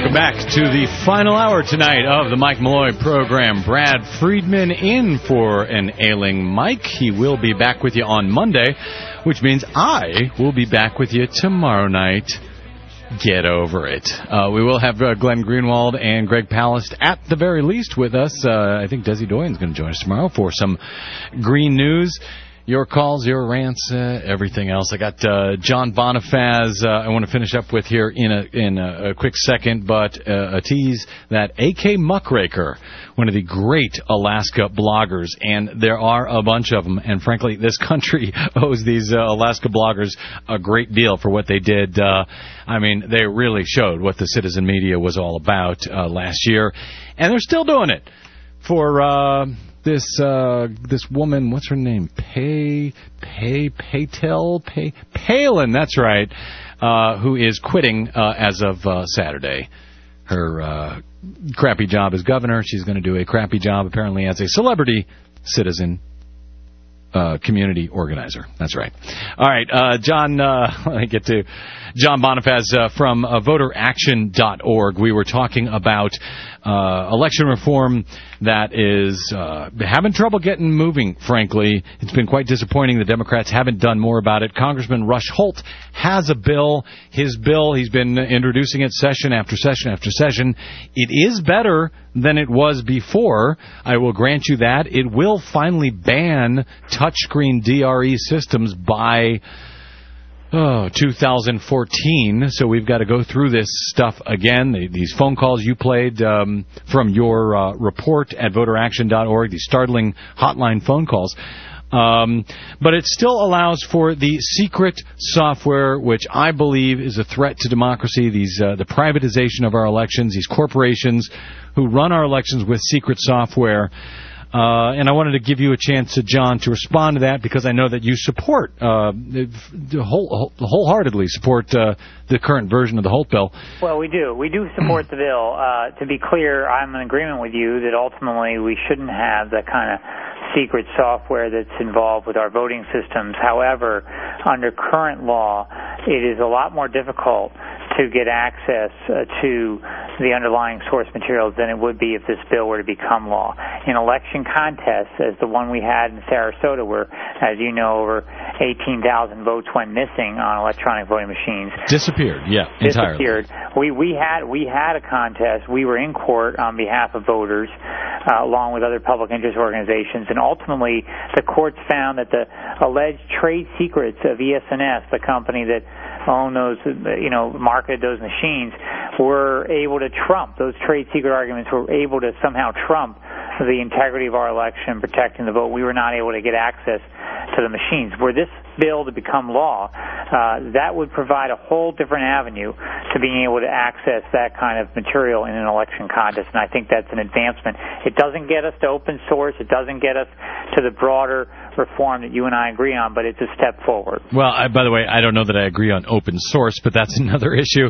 Welcome back to the final hour tonight of the Mike Malloy program. Brad Friedman in for an ailing Mike. He will be back with you on Monday, which means I will be back with you tomorrow night. Get over it. We will have Glenn Greenwald and Greg Palast at the very least with us. I think Desi Doyen's going to join us tomorrow for some green news. Your calls, your rants, everything else. I got John Bonifaz I want to finish up with here in a quick second, but a tease that A.K. Muckraker, one of the great Alaska bloggers, and there are a bunch of them, and frankly, this country owes these Alaska bloggers a great deal for what they did. I mean, they really showed what the citizen media was all about last year, and they're still doing it for... This woman, what's her name? Palin, that's right, who is quitting as of Saturday. Her crappy job as governor. She's going to do a crappy job, apparently, as a celebrity citizen community organizer. That's right. All right, John, let me get to John Bonifaz from voteraction.org. We were talking about election reform that is having trouble getting moving, frankly. It's been quite disappointing. The Democrats haven't done more about it. Congressman Rush Holt has a bill. His bill, he's been introducing it session after session after session. It is better than it was before. I will grant you that. It will finally ban touchscreen DRE systems by 2014, so we've got to go through this stuff again. These phone calls you played from your report at voteraction.org, these startling hotline phone calls. But it still allows for the secret software, which I believe is a threat to democracy, the privatization of our elections, these corporations who run our elections with secret software. And I wanted to give you a chance, John, to respond to that, because I know that you support, wholeheartedly support the current version of the Holt bill. Well, we do. We do support the bill. To be clear, I'm in agreement with you that ultimately we shouldn't have that kind of secret software that's involved with our voting systems. However, under current law, it is a lot more difficult to get access to the underlying source materials than it would be if this bill were to become law. In election contests, as the one we had in Sarasota, where, as you know, over 18,000 votes went missing on electronic voting machines. Disappeared, yeah, entirely. Disappeared. We had a contest. We were in court on behalf of voters, along with other public interest organizations, and ultimately the courts found that the alleged trade secrets of ES&S, the company that owned those, marketed those machines, were able to trump, those trade secret arguments were able to somehow trump the integrity of our election, protecting the vote. We were not able to get access to the machines. Were this bill to become law, that would provide a whole different avenue to being able to access that kind of material in an election contest, and I think that's an advancement. It doesn't get us to open source. It doesn't get us to the broader reform that you and I agree on, but it's a step forward. Well, by the way, I don't know that I agree on open source, but that's another issue.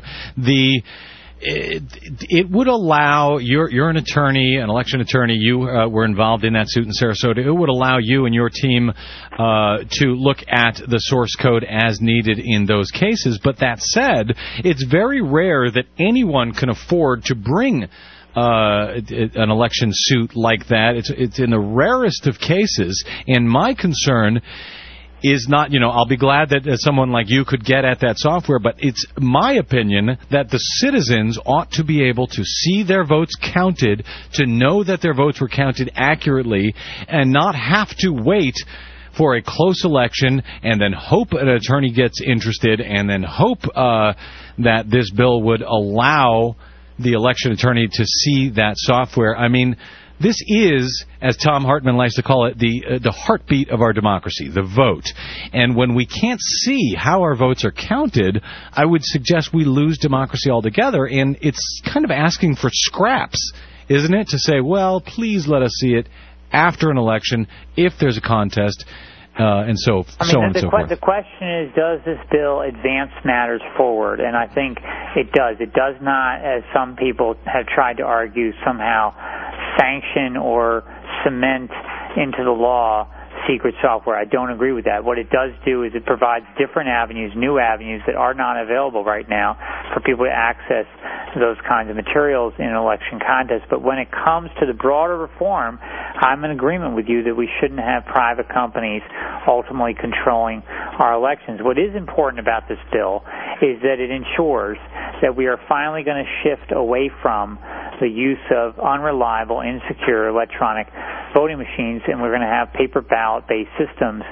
It would allow, you're an attorney, an election attorney, you were involved in that suit in Sarasota, it would allow you and your team to look at the source code as needed in those cases. But that said, it's very rare that anyone can afford to bring an election suit like that. It's in the rarest of cases, and my concern is not, I'll be glad that someone like you could get at that software, but it's my opinion that the citizens ought to be able to see their votes counted, to know that their votes were counted accurately, and not have to wait for a close election and then hope an attorney gets interested and then hope that this bill would allow the election attorney to see that software. I mean, this is, as Tom Hartman likes to call it, the heartbeat of our democracy, the vote. And when we can't see how our votes are counted, I would suggest we lose democracy altogether. And it's kind of asking for scraps, isn't it, to say, well, please let us see it after an election if there's a contest. And so on and so forth. The question is, does this bill advance matters forward? And I think it does. It does not, as some people have tried to argue, somehow sanction or cement into the law secret software. I don't agree with that. What it does do is it provides different avenues, new avenues that are not available right now for people to access those kinds of materials in an election contest. But when it comes to the broader reform, I'm in agreement with you that we shouldn't have private companies ultimately controlling our elections. What is important about this bill is that it ensures that we are finally going to shift away from the use of unreliable, insecure electronic voting machines, and we're going to have paper ballot-based systems,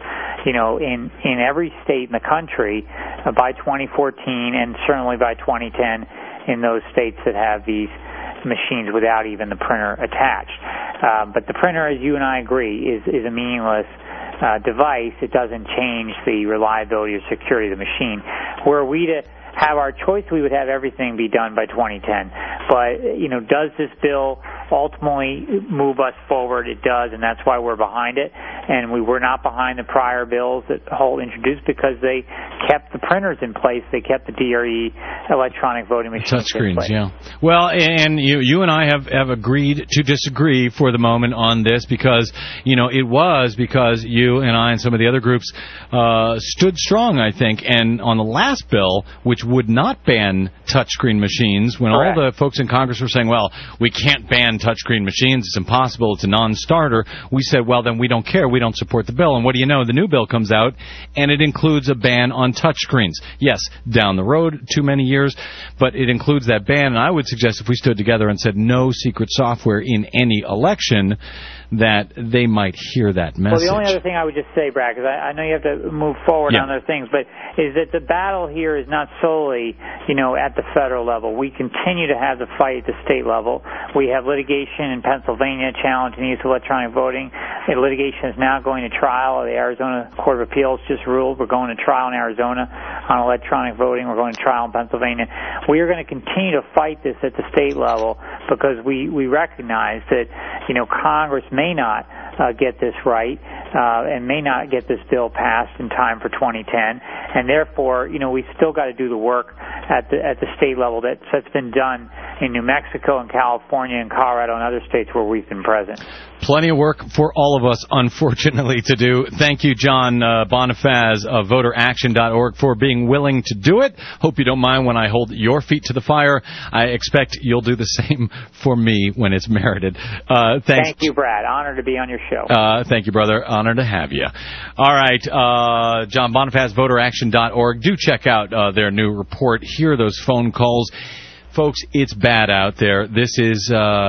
in every state in the country by 2014, and certainly by 2010 in those states that have these machines without even the printer attached. But the printer, as you and I agree, is a meaningless device. It doesn't change the reliability or security of the machine. Were we to have our choice, we would have everything be done by 2010. But, does this bill ultimately move us forward? It does, and that's why we're behind it. And we were not behind the prior bills that Holt introduced because they kept the printers in place. They kept the DRE electronic voting machines in place. Touchscreens, yeah. Well, and you and I have agreed to disagree for the moment on this because, it was because you and I and some of the other groups stood strong, I think. And on the last bill, which would not ban touchscreen machines, when Correct. all the folks in Congress were saying, well, we can't ban touchscreen machines, it's impossible, it's a non-starter, we said, well, then we don't care, we don't support the bill. And what do you know, the new bill comes out, and it includes a ban on touchscreens. Yes, down the road, too many years, but it includes that ban, and I would suggest if we stood together and said no secret software in any election, that they might hear that message. Well, the only other thing I would just say, Brad, because I know you have to move forward on other things, but is that the battle here is not solely, at the federal level. We continue to have the fight at the state level. We have litigation in Pennsylvania challenging the use of electronic voting. The litigation is now going to trial. The Arizona Court of Appeals just ruled we're going to trial in Arizona on electronic voting. We're going to trial in Pennsylvania. We are going to continue to fight this at the state level because we recognize that, Congress may not get this right and may not get this bill passed in time for 2010, and therefore, we still got to do the work at the state level that's been done in New Mexico and California and Colorado and other states where we've been present. Plenty of work for all of us, unfortunately, to do. Thank you, John Bonifaz of VoterAction.org, for being willing to do it. Hope you don't mind when I hold your feet to the fire. I expect you'll do the same for me when it's merited. Thanks. Thank you, Brad. Honored to be on your show. Thank you, brother. Honored to have you. All right, John Bonifaz, VoterAction.org. Do check out their new report. Hear those phone calls. Folks, it's bad out there. This is,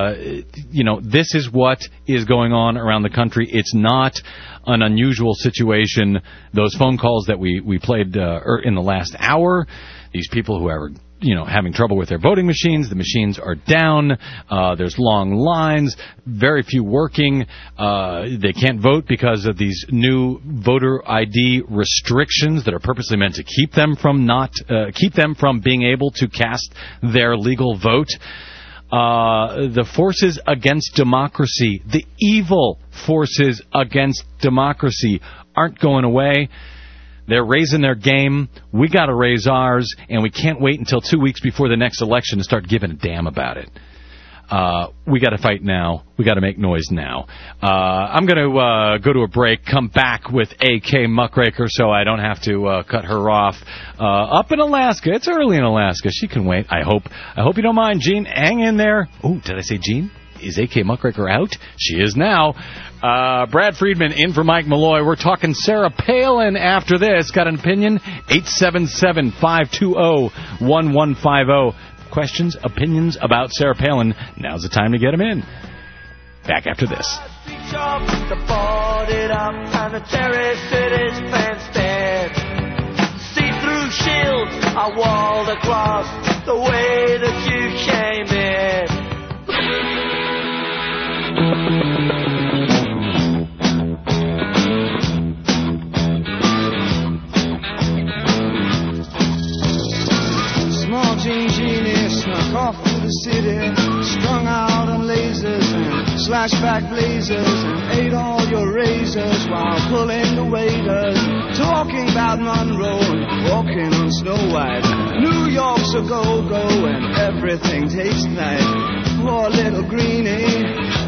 this is what is going on around the country. It's not an unusual situation. Those phone calls that we played in the last hour, these people who are, having trouble with their voting machines, the machines are down, there's long lines, very few working, they can't vote because of these new voter ID restrictions that are purposely meant to keep them from being able to cast their legal vote. The forces against democracy, the evil forces against democracy, aren't going away. They're raising their game. We got to raise ours, and we can't wait until 2 weeks before the next election to start giving a damn about it. We got to fight now. We got to make noise now. I'm going to go to a break, come back with A.K. Muckraker so I don't have to cut her off. Up in Alaska. It's early in Alaska. She can wait, I hope. I hope you don't mind. Gene, hang in there. Oh, did I say Gene? Is A.K. Muckraker out? She is now. Brad Friedman in for Mike Malloy. We're talking Sarah Palin after this. Got an opinion? 877-520-1150. Questions, opinions about Sarah Palin. Now's the time to get them in. Back after this. See-through shields are walled across the way that you came in. Small Jean Genie snuck off to the city, strung out on lasers and slashback blazers, and ate all your razors while pulling the waiters, talking about Monroe and walking on Snow White. New York's a go-go and everything tastes nice. Poor little greenie.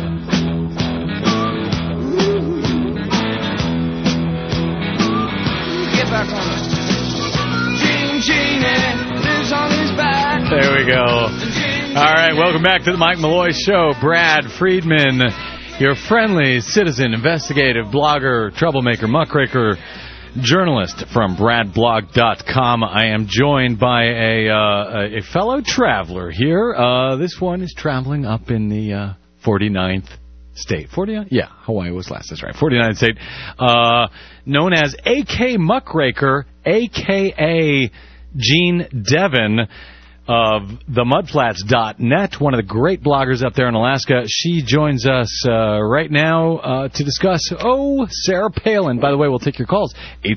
Get back on it. Genie lives on his back. There we go. All right, welcome back to the Mike Malloy Show. Brad Friedman, your friendly citizen, investigative blogger, troublemaker, muckraker, journalist from bradblog.com. I am joined by a fellow traveler here. This one is traveling up in the 49th state. 49? Yeah, Hawaii was last. That's right. 49th state. Known as A.K. Muckraker, a.k.a. Gene Devin of themudflats.net, one of the great bloggers up there in Alaska. She joins us right now to discuss, Sarah Palin. By the way, we'll take your calls,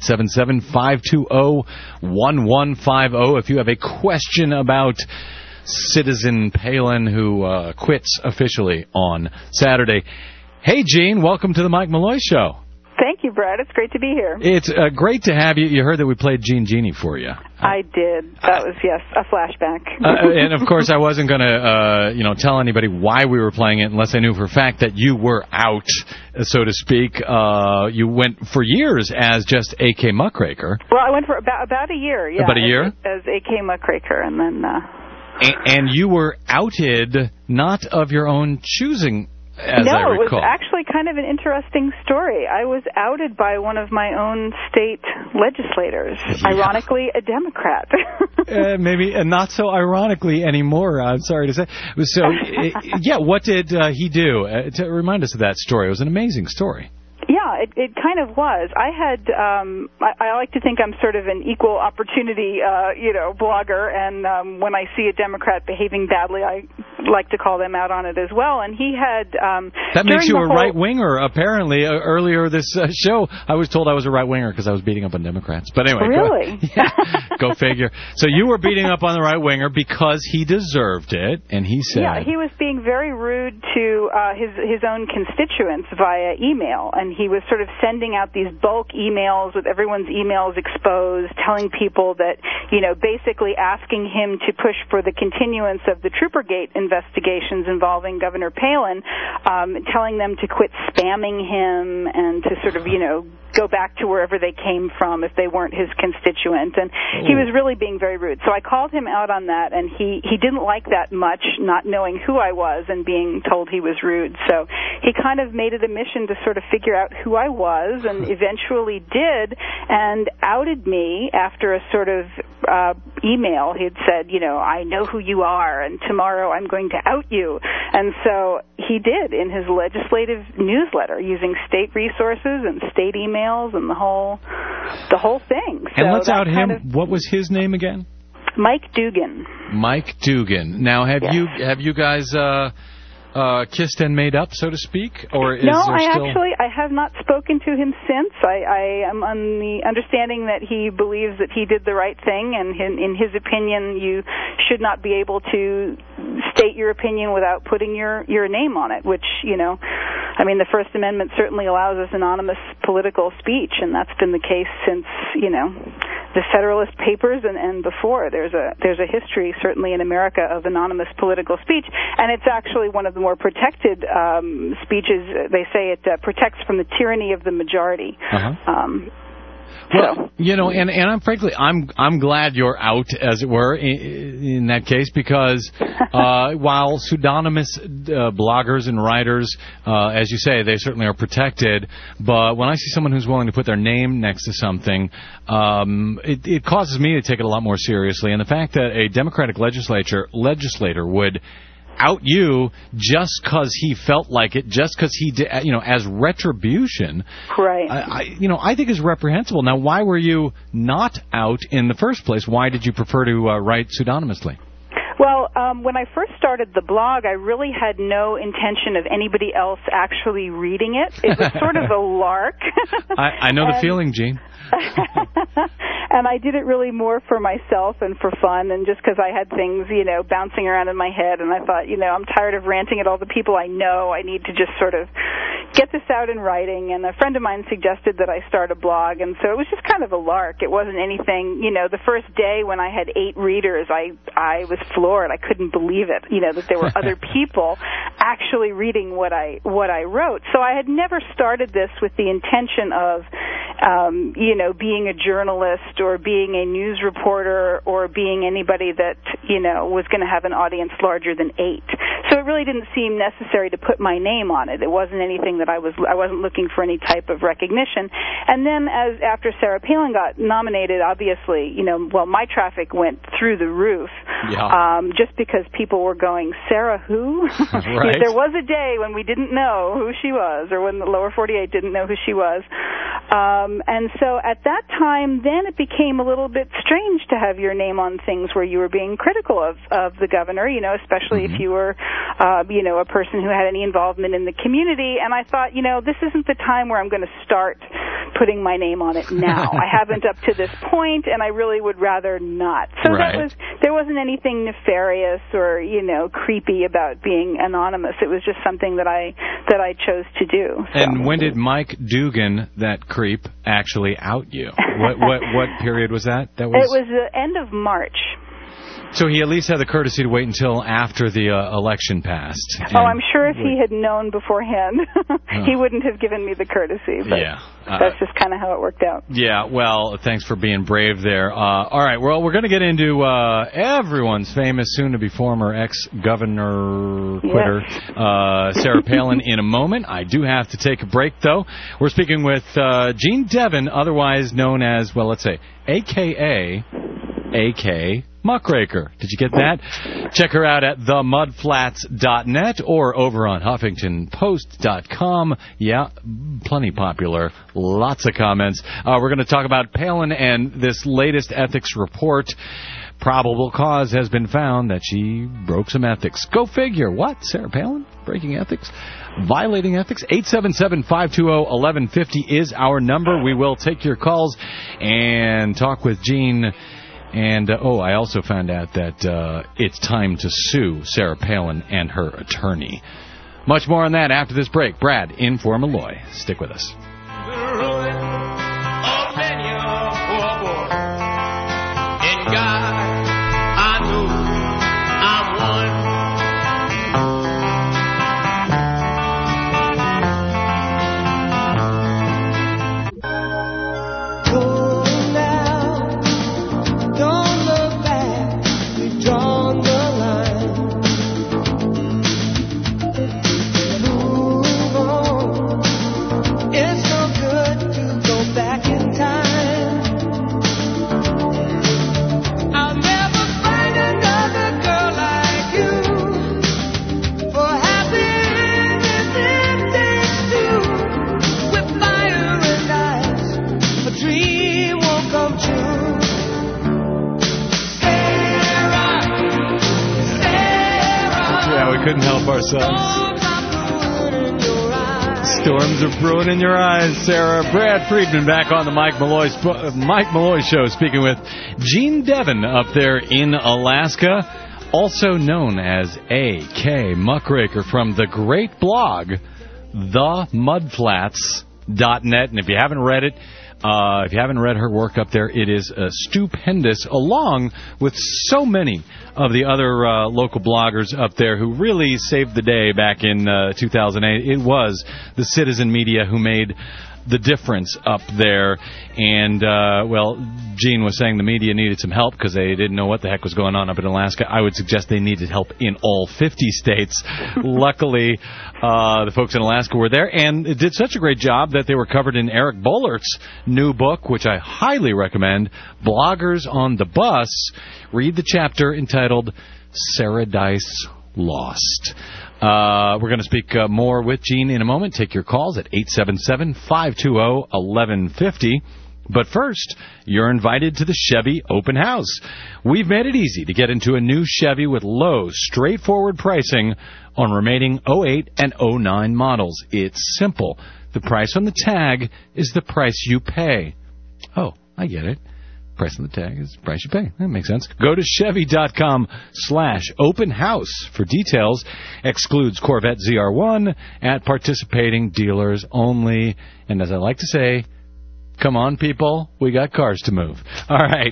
877-520-1150. If you have a question about Citizen Palin, who quits officially on Saturday. Hey, Gene, welcome to the Mike Malloy Show. Thank you, Brad. It's great to be here. It's great to have you. You heard that we played Gene Genie for you. I did. That was, yes, a flashback. And, of course, I wasn't going to, tell anybody why we were playing it unless I knew for a fact that you were out, so to speak. You went for years as just A.K. Muckraker. Well, I went for about a year, yeah. About a year? As A.K. Muckraker, and then... And you were outed not of your own choosing, as I recall. No, it was actually kind of an interesting story. I was outed by one of my own state legislators, ironically a Democrat. Maybe not so ironically anymore, I'm sorry to say. So, what did he do? To remind us of that story. It was an amazing story. Yeah, it kind of was. I had, I like to think I'm sort of an equal opportunity, blogger, and when I see a Democrat behaving badly, I like to call them out on it as well. And he had... that makes you a right-winger, apparently. Earlier this show, I was told I was a right-winger because I was beating up on Democrats. But anyway... Really? Go figure. So you were beating up on the right-winger because he deserved it, and he said... Yeah, he was being very rude to his own constituents via email, and he was sort of sending out these bulk emails with everyone's emails exposed, telling people that, basically asking him to push for the continuance of the Troopergate investigations involving Governor Palin, telling them to quit spamming him and to sort of, go back to wherever they came from if they weren't his constituent. And he was really being very rude. So I called him out on that, and he didn't like that much, not knowing who I was and being told he was rude. So he kind of made it a mission to sort of figure out who I was, and eventually did, and outed me after a sort of email. He had said, I know who you are, and tomorrow I'm going to out you. And so he did in his legislative newsletter, using state resources and state emails and the whole thing. And let's out him. What was his name again? Mike Dugan. Mike Dugan. Now, have you guys kissed and made up, so to speak, or is no? There still... I have not spoken to him since. I am on the understanding that he believes that he did the right thing, and in his opinion, you should not be able to state your opinion without putting your name on it. Which the First Amendment certainly allows us anonymous political speech, and that's been the case since the Federalist Papers and before. There's a history, certainly in America, of anonymous political speech, and it's actually one of the more protected speeches. They say it protects from the tyranny of the majority. Well, and I'm glad you're out, as it were, in that case, because while pseudonymous bloggers and writers, as you say, they certainly are protected, but when I see someone who's willing to put their name next to something, it causes me to take it a lot more seriously. And the fact that a Democratic legislator would out you just because he felt like it, just because he did, as retribution. Right. I think is reprehensible. Now, why were you not out in the first place? Why did you prefer to write pseudonymously? Well, when I first started the blog, I really had no intention of anybody else actually reading it. It was sort of a lark. I know the feeling, Gene. And I did it really more for myself and for fun, and just because I had things, bouncing around in my head, and I thought, I'm tired of ranting at all the people I know. I need to just sort of get this out in writing. And a friend of mine suggested that I start a blog, and so it was just kind of a lark. It wasn't anything, the first day when I had 8 readers, I was floored. I couldn't believe it, that there were other people actually reading what I wrote. So I had never started this with the intention of being a journalist or being a news reporter or being anybody that, was going to have an audience larger than 8. So it really didn't seem necessary to put my name on it. It wasn't anything that I wasn't looking for any type of recognition. And then after Sarah Palin got nominated, obviously, my traffic went through the roof. Yeah. Just because people were going, Sarah who? Right. There was a day when we didn't know who she was, or when the lower 48 didn't know who she was. And so at that time, then it became a little bit strange to have your name on things where you were being critical of the governor, especially if you were, a person who had any involvement in the community. And I thought, this isn't the time where I'm going to start putting my name on it now. I haven't up to this point, and I really would rather not. So there wasn't anything nefarious or, creepy about being anonymous. It was just something that I chose to do. So. And when did Mike Dugan, that creep, actually out you? What period was that? It was the end of March. So he at least had the courtesy to wait until after the election passed. I'm sure if he had known beforehand, he wouldn't have given me the courtesy. But that's just kind of how it worked out. Yeah, well, thanks for being brave there. All right, well, we're going to get into everyone's famous, soon-to-be former ex-governor quitter, Sarah Palin, in a moment. I do have to take a break, though. We're speaking with Gene Devin, otherwise known as, well, let's say, A.K.A. Muckraker. Did you get that? Check her out at themudflats.net or over on HuffingtonPost.com. Yeah, plenty popular. Lots of comments. We're going to talk about Palin and this latest ethics report. Probable cause has been found that she broke some ethics. Go figure. What? Sarah Palin? Breaking ethics? Violating ethics? 877-520-1150 is our number. We will take your calls and talk with Gene. And, I also found out that it's time to sue Sarah Palin and her attorney. Much more on that after this break. Brad in for Malloy. Stick with us. Couldn't help ourselves. Storms are brewing in your eyes, Sarah. Brad Friedman back on the Mike Malloy Show, speaking with Gene Devin up there in Alaska, also known as A.K. Muckraker from the great blog, themudflats.net. And if you haven't read it, if you haven't read her work up there, it is stupendous, along with so many of the other local bloggers up there who really saved the day back in 2008. It was the Citizen Media who made the difference up there. And, Gene was saying the media needed some help because they didn't know what the heck was going on up in Alaska. I would suggest they needed help in all 50 states. Luckily, the folks in Alaska were there, and it did such a great job that they were covered in Eric Bollert's new book, which I highly recommend, Bloggers on the Bus. Read the chapter entitled Saradice Lost. We're going to speak more with Gene in a moment. Take your calls at 877-520-1150. But first, you're invited to the Chevy Open House. We've made it easy to get into a new Chevy with low, straightforward pricing on remaining 08 and 09 models. It's simple. The price on the tag is the price you pay. Oh, I get it. Price on the tag is the price you pay. That makes sense. Go to Chevy.com/open house for details. Excludes Corvette ZR1 at participating dealers only. And as I like to say, come on, people. We got cars to move. All right.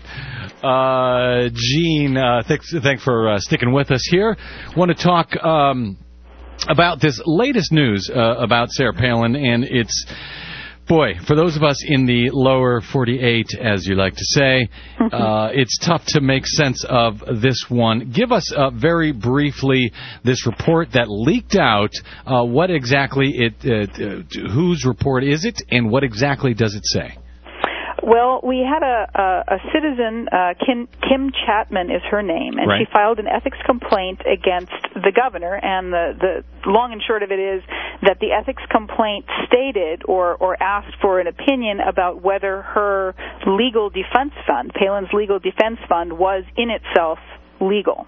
Gene, thanks for sticking with us here. Want to talk about this latest news about Sarah Palin, and it's Boy, for those of us in the lower 48, as you like to say, it's tough to make sense of this one. Give us very briefly this report that leaked out. What exactly whose report is it, and what exactly does it say? Well, we had a citizen, Kim Chapman is her name, and right. She filed an ethics complaint against the governor, and the long and short of it is that the ethics complaint stated or asked for an opinion about whether her legal defense fund, Palin's legal defense fund, was in itself legal.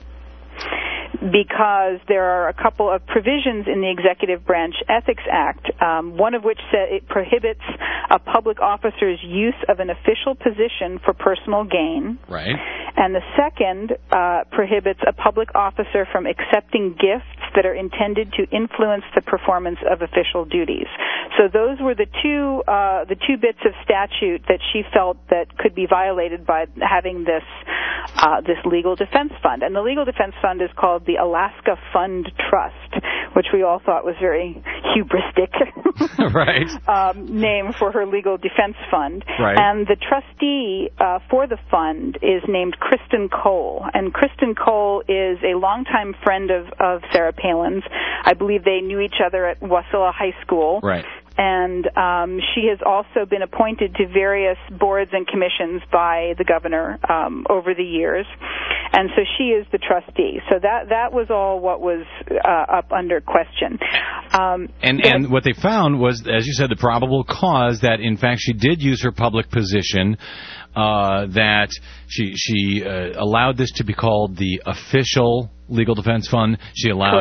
Because there are a couple of provisions in the Executive Branch Ethics Act, one of which says it prohibits a public officer's use of an official position for personal gain. Right. And the second prohibits a public officer from accepting gifts that are intended to influence the performance of official duties. So those were the two bits of statute that she felt that could be violated by having this legal defense fund. And the legal defense fund is called the Alaska Fund Trust, which we all thought was very hubristic right. Name for her legal defense fund. Right. And the trustee for the fund is named Kristen Cole. And Kristen Cole is a longtime friend of Sarah Palin's. I believe they knew each other at Wasilla High School. Right. And she has also been appointed to various boards and commissions by the governor over the years. And so she is the trustee. So that was all what was up under question. And what they found was, as you said, the probable cause that, in fact, she did use her public position, that she allowed this to be called the official legal defense fund. She allowed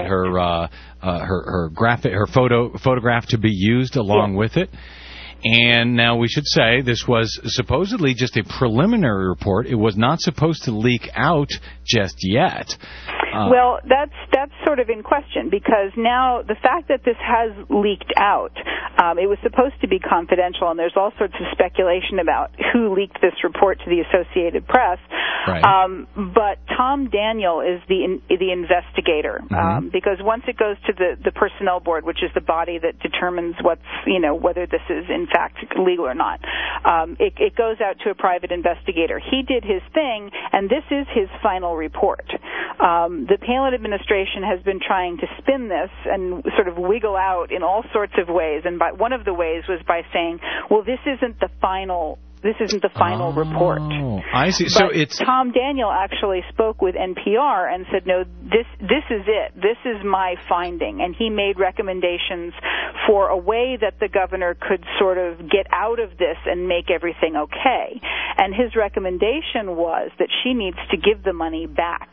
her photograph to be used along with it. And now we should say this was supposedly just a preliminary report. It was not supposed to leak out just yet. Well, that's sort of in question, because now the fact that this has leaked out, it was supposed to be confidential, and there's all sorts of speculation about who leaked this report to the Associated Press. Right. But Tom Daniel is the investigator, because once it goes to the personnel board, which is the body that determines whether this is in fact legal or not, it goes out to a private investigator. He did his thing, and this is his final report. The Palin administration has been trying to spin this and sort of wiggle out in all sorts of ways, and one of the ways was by saying, well, this isn't the final report. I see. But so it's Tom Daniel actually spoke with NPR and said, no, this is it. This is my finding. And he made recommendations for a way that the governor could sort of get out of this and make everything okay. And his recommendation was that she needs to give the money back.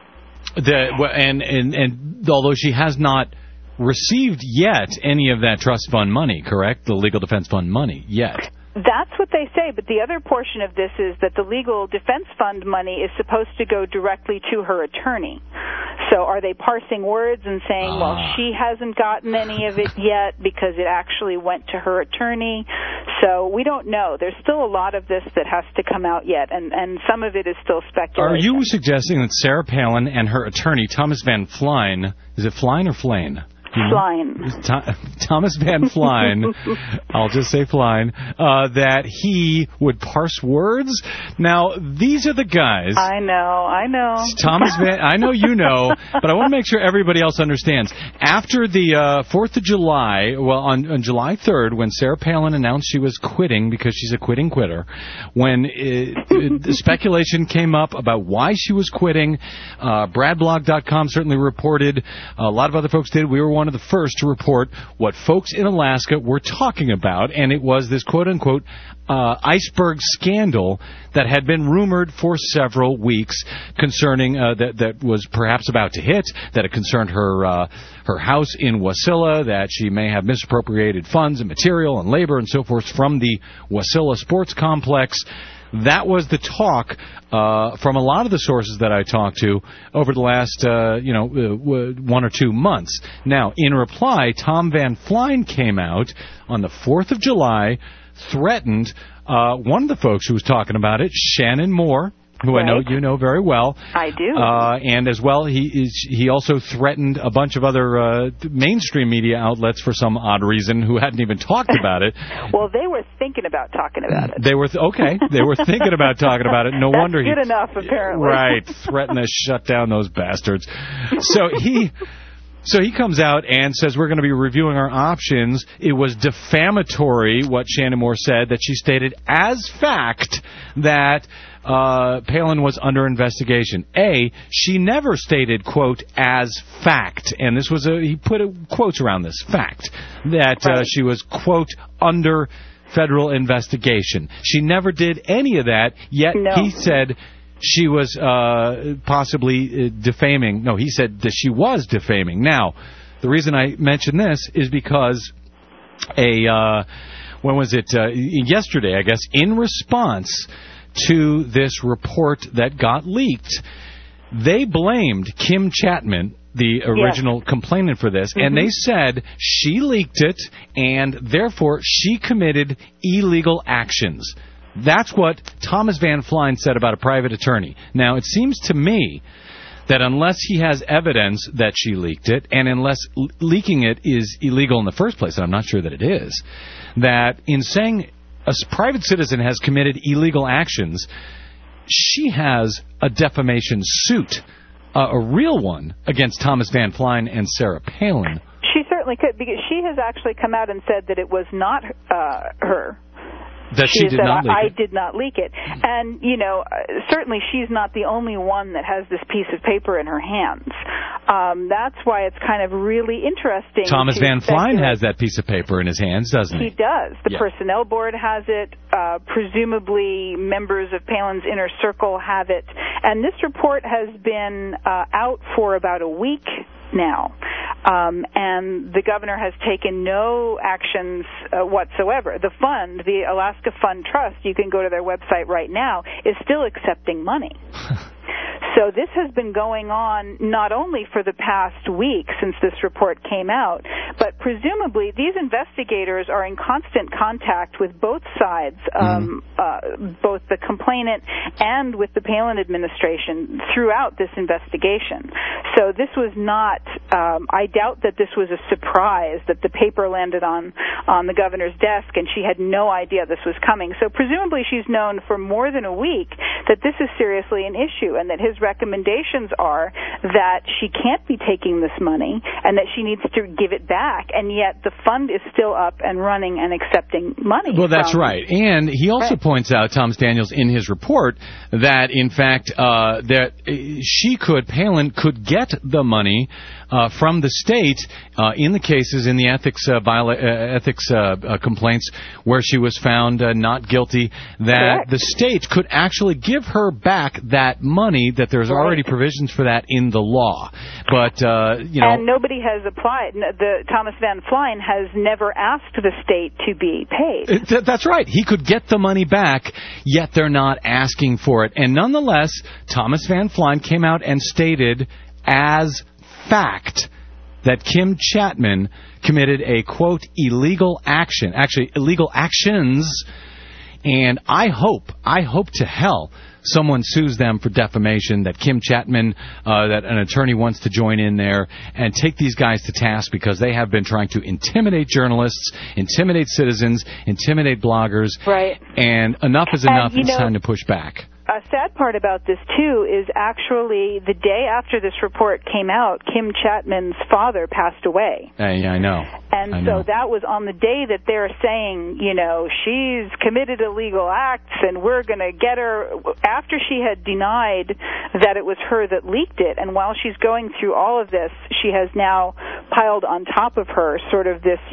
And although she has not received yet any of that trust fund money, correct? The legal defense fund money yet. That's what they say, but the other portion of this is that the legal defense fund money is supposed to go directly to her attorney. So are they parsing words and saying, well, she hasn't gotten any of it yet because it actually went to her attorney? So we don't know. There's still a lot of this that has to come out yet, and some of it is still speculation. Are you suggesting that Sarah Palin and her attorney, Thomas Van Flein, is it Flein or Flain? Flein. Thomas Van Flein, I'll just say Flein, that he would parse words. Now, these are the guys. I know. Thomas Van, I know you know, but I want to make sure everybody else understands. After the 4th of July, well, on July 3rd, when Sarah Palin announced she was quitting because she's a quitting quitter, when the speculation came up about why she was quitting, Bradblog.com certainly reported, a lot of other folks did, we were one of the first to report what folks in Alaska were talking about, and it was this quote-unquote iceberg scandal that had been rumored for several weeks concerning that was perhaps about to hit, that it concerned her house in Wasilla, that she may have misappropriated funds and material and labor and so forth from the Wasilla sports complex. That was the talk from a lot of the sources that I talked to over the last 1 or 2 months. Now, in reply, Tom Van Flein came out on the 4th of July, threatened one of the folks who was talking about it, Shannon Moore, who I know you know very well. I do. And as well, he also threatened a bunch of other mainstream media outlets for some odd reason who hadn't even talked about it. Well, they were thinking about talking about it. They were They were thinking about talking about it. No That's wonder good enough, apparently. Right, threatened to shut down those bastards. So he comes out and says we're going to be reviewing our options. It was defamatory what Shannon Moore said, that she stated as fact that Palin was under investigation. She never stated, quote, as fact, and this was he put quotes around this, fact, that she was, quote, under federal investigation. She never did any of that, yet he said she was possibly defaming. No, he said that she was defaming. Now, the reason I mention this is because when was it? Yesterday, I guess, in response to this report that got leaked, they blamed Kim Chapman, the original complainant, for this, and they said she leaked it, and therefore she committed illegal actions. That's what Thomas Van Flein said about a private attorney. Now, it seems to me that unless he has evidence that she leaked it, and unless leaking it is illegal in the first place, and I'm not sure that it is, that in saying a private citizen has committed illegal actions, she has a defamation suit, a real one, against Thomas Van Flein and Sarah Palin. She certainly could, because she has actually come out and said that it was not her. That she did not leak it. I did not leak it. And, certainly she's not the only one that has this piece of paper in her hands. That's why it's kind of really interesting. Thomas Van Flein has that piece of paper in his hands, doesn't he? He does. The Personnel Board has it. Presumably members of Palin's inner circle have it. And this report has been out for about a week now. And the governor has taken no actions whatsoever. The fund, the Alaska Fund Trust, you can go to their website right now, is still accepting money. So this has been going on not only for the past week since this report came out, but presumably these investigators are in constant contact with both sides, both the complainant and with the Palin administration throughout this investigation. So this was not, I doubt that this was a surprise that the paper landed on the governor's desk and she had no idea this was coming. So presumably she's known for more than a week that this is seriously an issue, and that his recommendations are that she can't be taking this money and that she needs to give it back, and yet the fund is still up and running and accepting money. Well, that's right. And he also points out, Thomas Daniels, in his report, that in fact that Palin could get the money from the state in the cases, in the ethics complaints where she was found not guilty, that the state could actually give her back that money, that there's already provisions for that in the law. But, and nobody has applied. Thomas Van Flein has never asked the state to be paid. That's right. He could get the money back, yet they're not asking for it. And nonetheless, Thomas Van Flein came out and stated as fact that Kim Chapman committed a, quote, illegal action, actually illegal actions, and I hope to hell someone sues them for defamation, that Kim Chapman, that an attorney wants to join in there and take these guys to task, because they have been trying to intimidate journalists, intimidate citizens, intimidate bloggers, and enough is enough. It's time to push back. A sad part about this, too, is actually the day after this report came out, Kim Chapman's father passed away. I know. And so that was on the day that they're saying, she's committed illegal acts and we're going to get her, after she had denied that it was her that leaked it. And while she's going through all of this, she has now piled on top of her sort of this,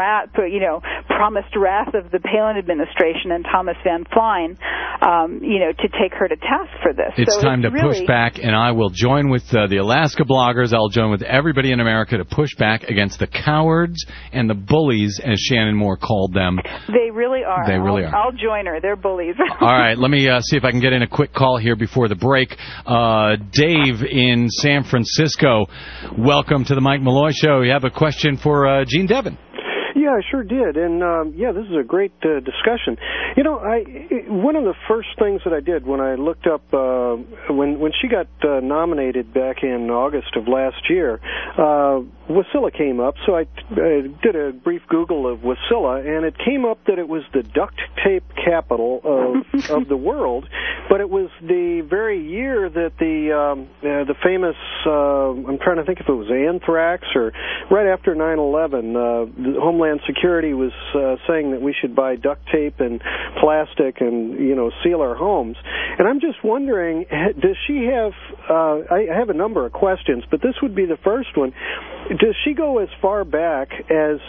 promised wrath of the Palin administration and Thomas Van Flein, to take her to task for this. It's time to push back, and I will join with the Alaska bloggers. I'll join with everybody in America to push back against the cowards and the bullies, as Shannon Moore called them. They really are. They really are. I'll join her. They're bullies. All right, let me see if I can get in a quick call here before the break. Dave in San Francisco, welcome to the Mike Malloy Show. You have a question for Gene Devin. Yeah, I sure did, and this is a great discussion. You know, one of the first things that I did when I looked up when she got nominated back in August of last year, Wasilla came up, so I did a brief Google of Wasilla, and it came up that it was the duct tape capital of the world, but it was the very year that the famous, I'm trying to think if it was anthrax or right after 9/11, the Homeland Security was saying that we should buy duct tape and plastic and, seal our homes. And I'm just wondering, does she have, I have a number of questions, but this would be the first one. Does she go as far back as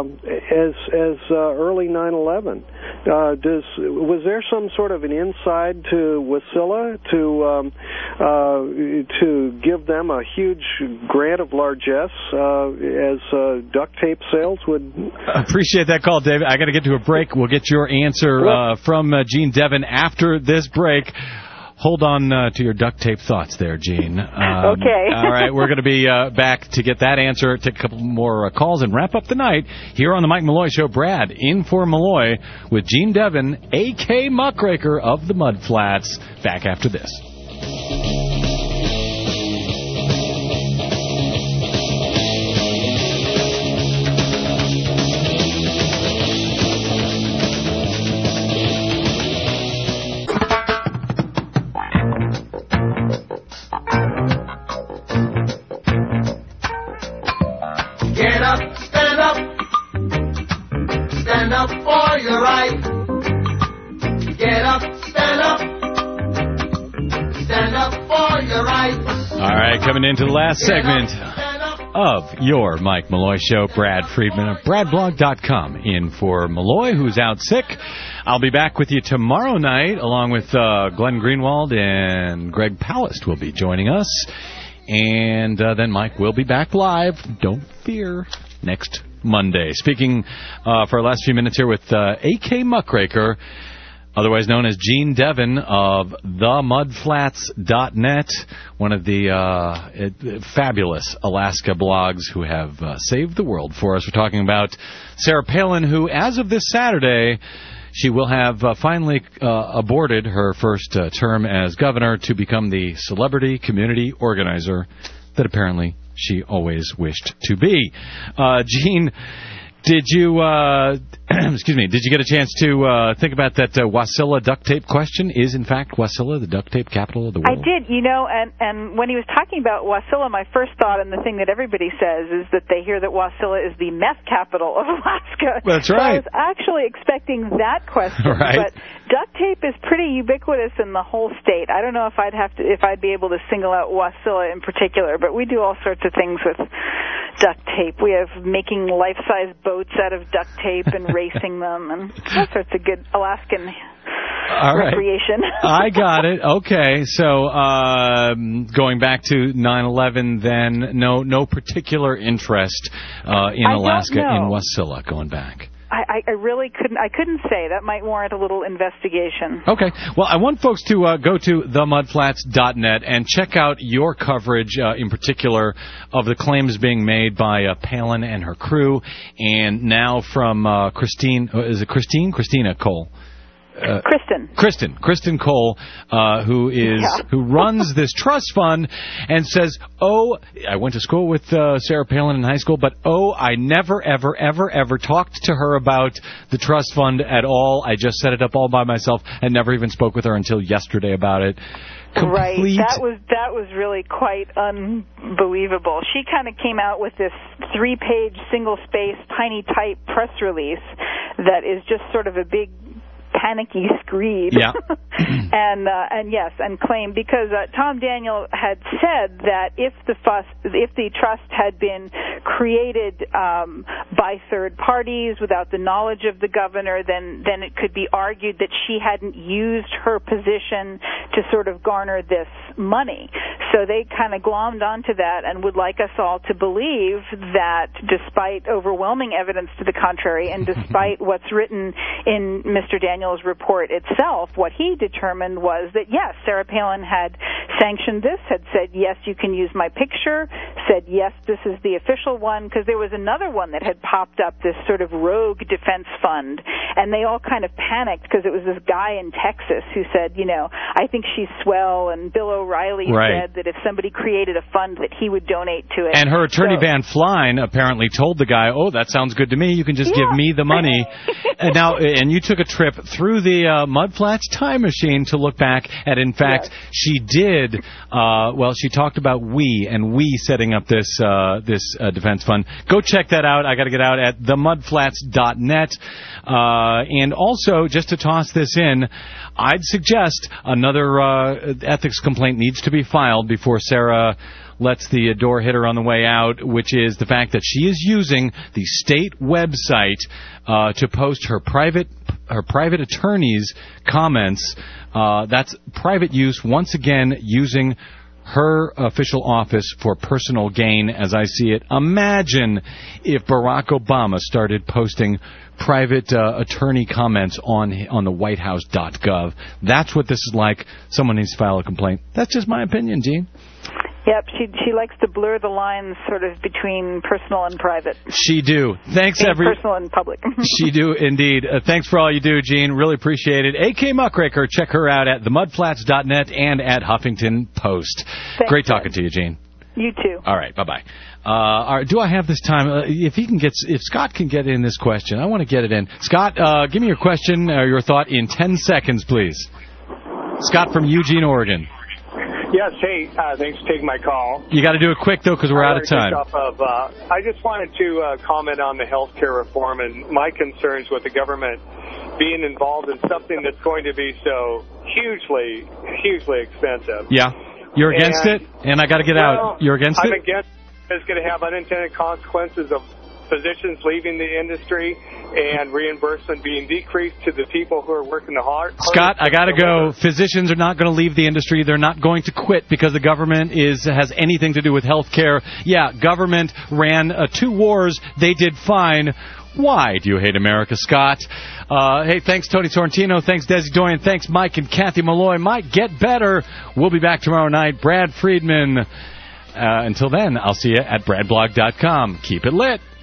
early 9/11? Was there some sort of an inside to Wasilla to give them a huge grant of largesse as duct tape sales would? Appreciate that call, David. I got to get to a break. We'll get your answer from Gene Devin after this break. Hold on to your duct tape thoughts there, Gene. Okay. All right, we're going to be back to get that answer, take a couple more calls, and wrap up the night here on the Mike Malloy Show. Brad in for Malloy with Gene Devin, A.K. Muckraker of the Mud Flats. Back after this. Stand up for your right. Get up, stand up. Stand up for your right. All right, coming into the last segment of your Mike Malloy Show. Brad Friedman of BradBlog.com in for Malloy, who's out sick. I'll be back with you tomorrow night, along with Glenn Greenwald and Greg Palast will be joining us. And then Mike will be back live, don't fear, next Monday. Speaking for our last few minutes here with A.K. Muckraker, otherwise known as Gene Devin of themudflats.net, one of the fabulous Alaska blogs who have saved the world for us. We're talking about Sarah Palin, who, as of this Saturday, she will have finally aborted her first term as governor to become the celebrity community organizer that apparently she always wished to be. Gene, did you did you get a chance to think about that Wasilla duct tape question? Is, in fact, Wasilla the duct tape capital of the world? I did, and when he was talking about Wasilla, my first thought, and the thing that everybody says, is that they hear that Wasilla is the meth capital of Alaska. That's right. So I was actually expecting that question. Right. But duct tape is pretty ubiquitous in the whole state. I don't know if I'd be able to single out Wasilla in particular, but we do all sorts of things with duct tape. We have making life-size boats out of duct tape and racing them and all sorts of good Alaskan recreation. I got it. Okay, so going back to 9/11, then no particular interest in Alaska in Wasilla going back. I really couldn't say. That might warrant a little investigation. Okay. Well, I want folks to go to themudflats.net and check out your coverage, in particular, of the claims being made by Palin and her crew, and now from Christina Cole. Kristen Cole, who runs this trust fund and says, I went to school with Sarah Palin in high school, but I never, ever, ever, ever talked to her about the trust fund at all. I just set it up all by myself and never even spoke with her until yesterday about it. Right. That was really quite unbelievable. She kind of came out with this 3-page, single-space, tiny type press release that is just sort of a big panicky screed. Yeah. and claimed, because Tom Daniel had said that if the trust had been created by third parties without the knowledge of the governor, then it could be argued that she hadn't used her position to sort of garner this money. So they kind of glommed onto that and would like us all to believe that, despite overwhelming evidence to the contrary, and despite what's written in Mr. Daniel's report itself, what he determined was that, yes, Sarah Palin had sanctioned this, had said, yes, you can use my picture, said, yes, this is the official special one because there was another one that had popped up, this sort of rogue defense fund, and they all kind of panicked because it was this guy in Texas who said, I think she's swell, and Bill O'Reilly said that if somebody created a fund that he would donate to it. And her attorney, Van Flein, apparently told the guy, oh, that sounds good to me. You can just give me the money. And you took a trip through the Mudflats time machine to look back at, in fact, she did, she talked about we setting up this defense fund. Go check that out. I got to get out at themudflats.net. And also, just to toss this in, I'd suggest another ethics complaint needs to be filed before Sarah lets the door hit her on the way out, which is the fact that she is using the state website to post her private attorney's comments. That's private use, once again, using her official office for personal gain, as I see it. Imagine if Barack Obama started posting private attorney comments on the whitehouse.gov. That's what this is like. Someone needs to file a complaint. That's just my opinion, Gene. Yep, she likes to blur the lines sort of between personal and private. She do. Thanks, personal and public. She do, indeed. Thanks for all you do, Gene. Really appreciate it. A.K. Muckraker, check her out at themudflats.net and at Huffington Post. Thanks, Great talking to you, Gene. You too. All right, bye-bye. All right, do I have this time? If Scott can get in this question, I want to get it in. Scott, give me your question or your thought in 10 seconds, please. Scott from Eugene, Oregon. Yes, hey, thanks for taking my call. You got to do it quick, though, because we're out of time. I just wanted to comment on the health care reform and my concerns with the government being involved in something that's going to be so hugely, hugely expensive. Yeah. You're against it? And I got to get out. You're against it? I'm against it. It's going to have unintended consequences of physicians leaving the industry and reimbursement being decreased to the people who are working the hard. Scott, I got to go. Physicians are not going to leave the industry. They're not going to quit because the government has anything to do with health care. Yeah, government ran 2 wars. They did fine. Why do you hate America, Scott? Hey, thanks, Tony Sorrentino. Thanks, Desi Doyen. Thanks, Mike and Kathy Malloy. Mike, get better. We'll be back tomorrow night. Brad Friedman. Until then, I'll see you at bradblog.com. Keep it lit.